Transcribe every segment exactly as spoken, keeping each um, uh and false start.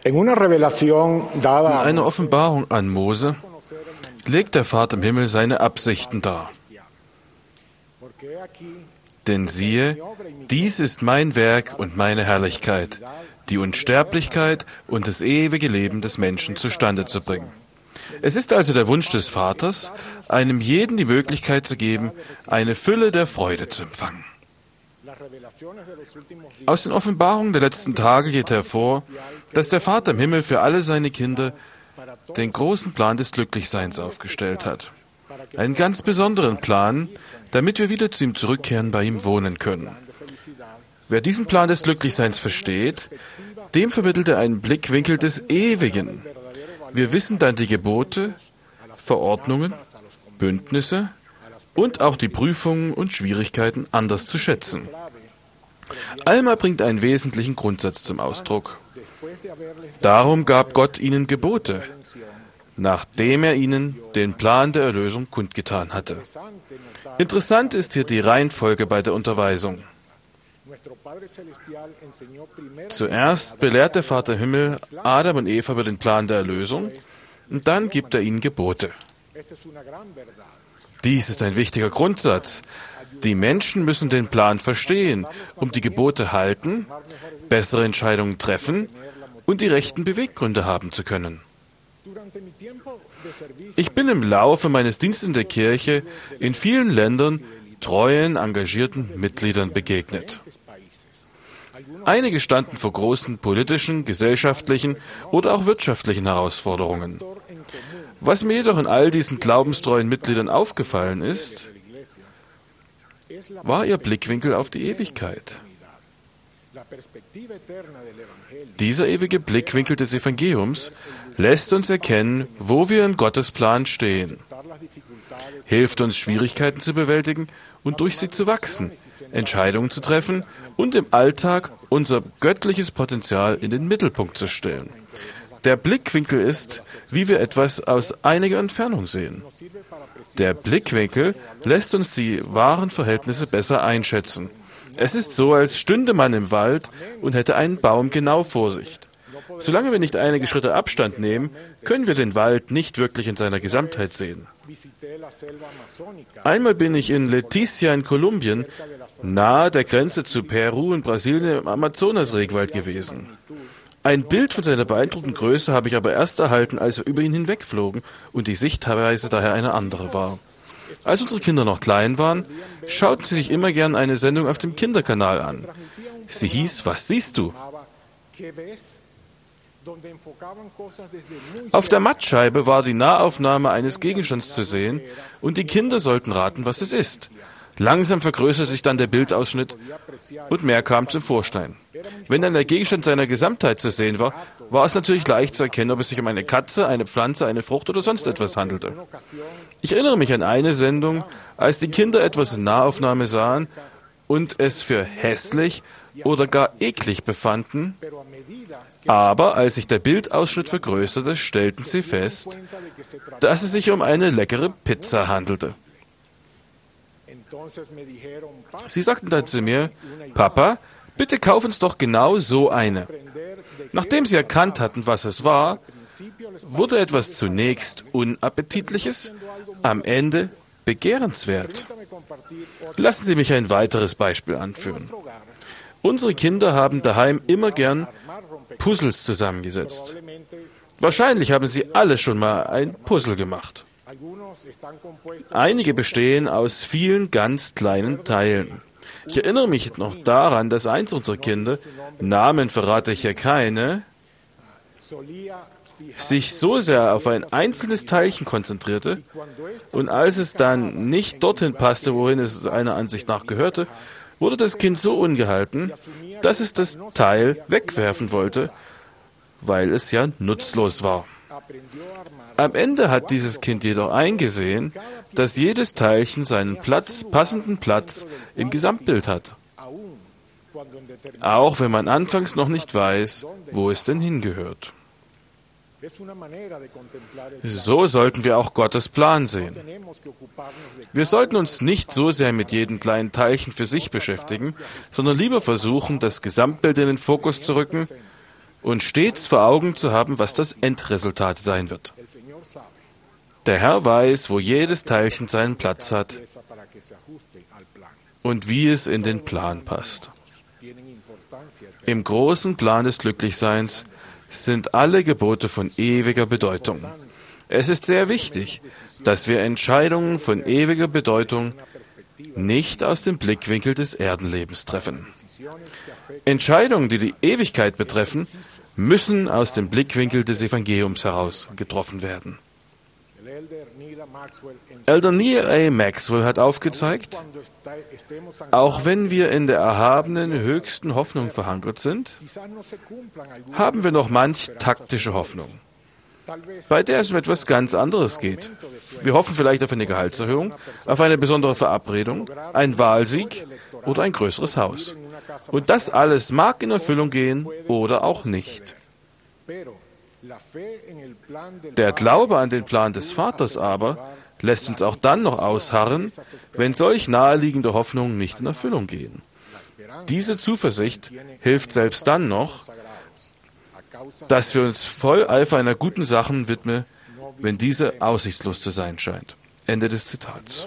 In einer Offenbarung an Mose legt der Vater im Himmel seine Absichten dar. Denn siehe, dies ist mein Werk und meine Herrlichkeit, die Unsterblichkeit und das ewige Leben des Menschen zustande zu bringen. Es ist also der Wunsch des Vaters, einem jeden die Möglichkeit zu geben, eine Fülle der Freude zu empfangen. Aus den Offenbarungen der letzten Tage geht hervor, dass der Vater im Himmel für alle seine Kinder den großen Plan des Glücklichseins aufgestellt hat. Einen ganz besonderen Plan, damit wir wieder zu ihm zurückkehren, bei ihm wohnen können. Wer diesen Plan des Glücklichseins versteht, dem vermittelt er einen Blickwinkel des Ewigen. Wir wissen dann die Gebote, Verordnungen, Bündnisse und auch die Prüfungen und Schwierigkeiten anders zu schätzen. Alma bringt einen wesentlichen Grundsatz zum Ausdruck. Darum gab Gott ihnen Gebote, nachdem er ihnen den Plan der Erlösung kundgetan hatte. Interessant ist hier die Reihenfolge bei der Unterweisung. Zuerst belehrt der Vater im Himmel Adam und Eva über den Plan der Erlösung und dann gibt er ihnen Gebote. Dies ist ein wichtiger Grundsatz. Die Menschen müssen den Plan verstehen, um die Gebote halten, bessere Entscheidungen treffen und die rechten Beweggründe haben zu können. Ich bin im Laufe meines Dienstes in der Kirche in vielen Ländern treuen, engagierten Mitgliedern begegnet. Einige standen vor großen politischen, gesellschaftlichen oder auch wirtschaftlichen Herausforderungen. Was mir jedoch in all diesen glaubenstreuen Mitgliedern aufgefallen ist, war ihr Blickwinkel auf die Ewigkeit. Dieser ewige Blickwinkel des Evangeliums lässt uns erkennen, wo wir in Gottes Plan stehen, hilft uns, Schwierigkeiten zu bewältigen und durch sie zu wachsen, Entscheidungen zu treffen und im Alltag unser göttliches Potenzial in den Mittelpunkt zu stellen. Der Blickwinkel ist, wie wir etwas aus einiger Entfernung sehen. Der Blickwinkel lässt uns die wahren Verhältnisse besser einschätzen. Es ist so, als stünde man im Wald und hätte einen Baum genau vor sich. Solange wir nicht einige Schritte Abstand nehmen, können wir den Wald nicht wirklich in seiner Gesamtheit sehen. Einmal bin ich in Leticia in Kolumbien, nahe der Grenze zu Peru und Brasilien im Amazonas-Regenwald gewesen. Ein Bild von seiner beeindruckenden Größe habe ich aber erst erhalten, als wir über ihn hinwegflogen und die Sichtweise daher eine andere war. Als unsere Kinder noch klein waren, schauten sie sich immer gern eine Sendung auf dem Kinderkanal an. Sie hieß „Was siehst du?" Auf der Mattscheibe war die Nahaufnahme eines Gegenstands zu sehen und die Kinder sollten raten, was es ist. Langsam vergrößerte sich dann der Bildausschnitt und mehr kam zum Vorschein. Wenn dann der Gegenstand seiner Gesamtheit zu sehen war, war es natürlich leicht zu erkennen, ob es sich um eine Katze, eine Pflanze, eine Frucht oder sonst etwas handelte. Ich erinnere mich an eine Sendung, als die Kinder etwas in Nahaufnahme sahen und es für hässlich oder gar eklig befanden, aber als sich der Bildausschnitt vergrößerte, stellten sie fest, dass es sich um eine leckere Pizza handelte. Sie sagten dann zu mir: Papa, bitte kauf uns doch genau so eine. Nachdem sie erkannt hatten, was es war, wurde etwas zunächst Unappetitliches, am Ende begehrenswert. Lassen Sie mich ein weiteres Beispiel anführen. Unsere Kinder haben daheim immer gern Puzzles zusammengesetzt. Wahrscheinlich haben Sie alle schon mal ein Puzzle gemacht. Einige bestehen aus vielen ganz kleinen Teilen. Ich erinnere mich noch daran, dass eins unserer Kinder, Namen verrate ich hier keine, sich so sehr auf ein einzelnes Teilchen konzentrierte und als es dann nicht dorthin passte, wohin es seiner Ansicht nach gehörte, wurde das Kind so ungehalten, dass es das Teil wegwerfen wollte, weil es ja nutzlos war. Am Ende hat dieses Kind jedoch eingesehen, dass jedes Teilchen seinen Platz, passenden Platz im Gesamtbild hat. Auch wenn man anfangs noch nicht weiß, wo es denn hingehört. So sollten wir auch Gottes Plan sehen. Wir sollten uns nicht so sehr mit jedem kleinen Teilchen für sich beschäftigen, sondern lieber versuchen, das Gesamtbild in den Fokus zu rücken, und stets vor Augen zu haben, was das Endresultat sein wird. Der Herr weiß, wo jedes Teilchen seinen Platz hat und wie es in den Plan passt. Im großen Plan des Glücklichseins sind alle Gebote von ewiger Bedeutung. Es ist sehr wichtig, dass wir Entscheidungen von ewiger Bedeutung nicht aus dem Blickwinkel des Erdenlebens treffen. Entscheidungen, die die Ewigkeit betreffen, müssen aus dem Blickwinkel des Evangeliums heraus getroffen werden. Elder Neil A. Maxwell hat aufgezeigt, auch wenn wir in der erhabenen höchsten Hoffnung verankert sind, haben wir noch manch taktische Hoffnung, bei der es um etwas ganz anderes geht. Wir hoffen vielleicht auf eine Gehaltserhöhung, auf eine besondere Verabredung, einen Wahlsieg oder ein größeres Haus. Und das alles mag in Erfüllung gehen oder auch nicht. Der Glaube an den Plan des Vaters aber lässt uns auch dann noch ausharren, wenn solch naheliegende Hoffnungen nicht in Erfüllung gehen. Diese Zuversicht hilft selbst dann noch, dass wir uns voll Eifer einer guten Sache widmen, wenn diese aussichtslos zu sein scheint. Ende des Zitats.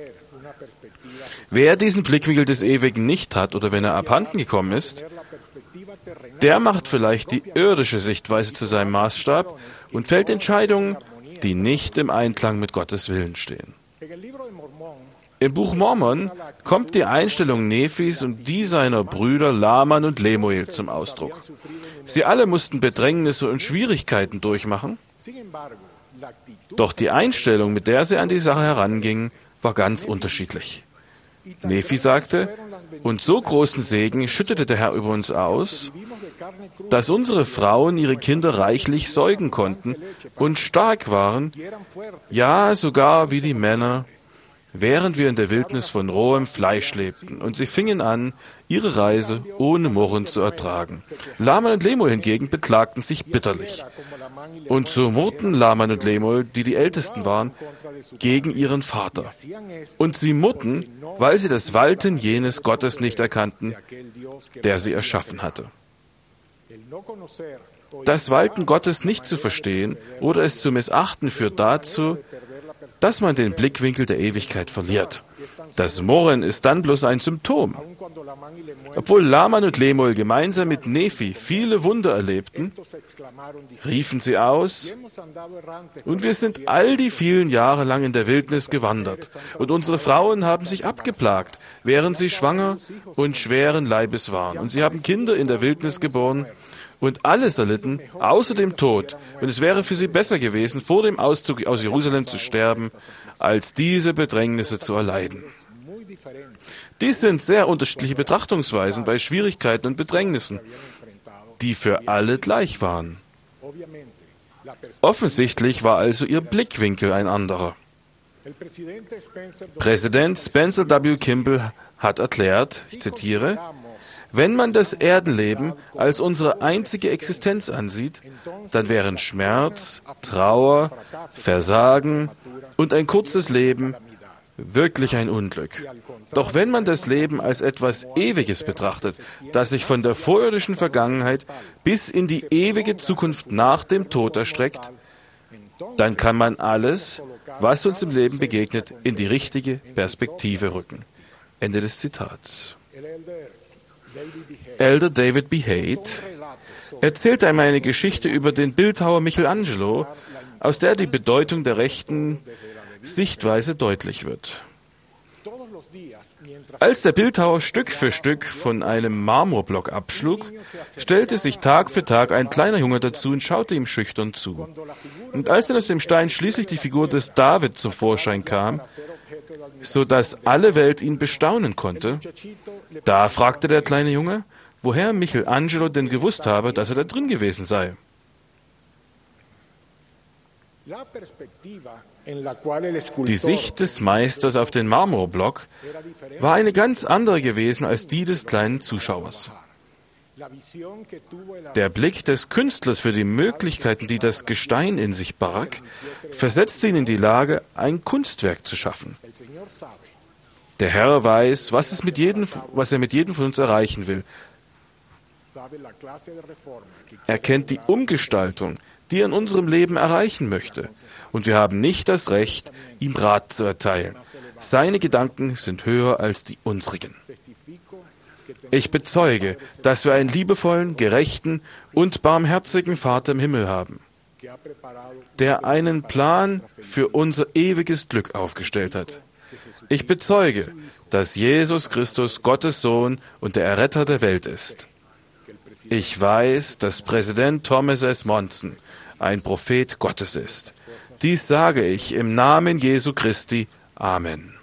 Wer diesen Blickwinkel des Ewigen nicht hat oder wenn er abhanden gekommen ist, der macht vielleicht die irdische Sichtweise zu seinem Maßstab und fällt Entscheidungen, die nicht im Einklang mit Gottes Willen stehen. Im Buch Mormon kommt die Einstellung Nephis und die seiner Brüder Laman und Lemuel zum Ausdruck. Sie alle mussten Bedrängnisse und Schwierigkeiten durchmachen, doch die Einstellung, mit der sie an die Sache herangingen, war ganz unterschiedlich. Nephi sagte, und so großen Segen schüttete der Herr über uns aus, dass unsere Frauen ihre Kinder reichlich säugen konnten und stark waren, ja sogar wie die Männer, während wir in der Wildnis von rohem Fleisch lebten. Und sie fingen an, ihre Reise ohne Murren zu ertragen. Laman und Lemuel hingegen beklagten sich bitterlich. Und so murrten Laman und Lemuel, die die Ältesten waren, gegen ihren Vater. Und sie murrten, weil sie das Walten jenes Gottes nicht erkannten, der sie erschaffen hatte. Das Walten Gottes nicht zu verstehen oder es zu missachten führt dazu, dass man den Blickwinkel der Ewigkeit verliert. Das Murren ist dann bloß ein Symptom. Obwohl Laman und Lemuel gemeinsam mit Nephi viele Wunder erlebten, riefen sie aus, und wir sind all die vielen Jahre lang in der Wildnis gewandert, und unsere Frauen haben sich abgeplagt, während sie schwanger und schweren Leibes waren, und sie haben Kinder in der Wildnis geboren, und alles erlitten, außer dem Tod. Und es wäre für sie besser gewesen, vor dem Auszug aus Jerusalem zu sterben, als diese Bedrängnisse zu erleiden. Dies sind sehr unterschiedliche Betrachtungsweisen bei Schwierigkeiten und Bedrängnissen, die für alle gleich waren. Offensichtlich war also ihr Blickwinkel ein anderer. Präsident Spencer W. Kimball hat erklärt, ich zitiere, wenn man das Erdenleben als unsere einzige Existenz ansieht, dann wären Schmerz, Trauer, Versagen und ein kurzes Leben wirklich ein Unglück. Doch wenn man das Leben als etwas Ewiges betrachtet, das sich von der vorirdischen Vergangenheit bis in die ewige Zukunft nach dem Tod erstreckt, dann kann man alles, was uns im Leben begegnet, in die richtige Perspektive rücken. Ende des Zitats. Elder David B. Haight erzählte einmal eine Geschichte über den Bildhauer Michelangelo, aus der die Bedeutung der rechten Sichtweise deutlich wird. Als der Bildhauer Stück für Stück von einem Marmorblock abschlug, stellte sich Tag für Tag ein kleiner Junge dazu und schaute ihm schüchtern zu. Und als dann aus dem Stein schließlich die Figur des David zum Vorschein kam, so dass alle Welt ihn bestaunen konnte, da fragte der kleine Junge, woher Michelangelo denn gewusst habe, dass er da drin gewesen sei. Die Sicht des Meisters auf den Marmorblock war eine ganz andere gewesen als die des kleinen Zuschauers. Der Blick des Künstlers für die Möglichkeiten, die das Gestein in sich barg, versetzte ihn in die Lage, ein Kunstwerk zu schaffen. Der Herr weiß, was, es mit jedem, was er mit jedem von uns erreichen will. Er kennt die Umgestaltung, die er in unserem Leben erreichen möchte. Und wir haben nicht das Recht, ihm Rat zu erteilen. Seine Gedanken sind höher als die unsrigen. Ich bezeuge, dass wir einen liebevollen, gerechten und barmherzigen Vater im Himmel haben, der einen Plan für unser ewiges Glück aufgestellt hat. Ich bezeuge, dass Jesus Christus Gottes Sohn und der Erretter der Welt ist. Ich weiß, dass Präsident Thomas S. Monson ein Prophet Gottes ist. Dies sage ich im Namen Jesu Christi. Amen.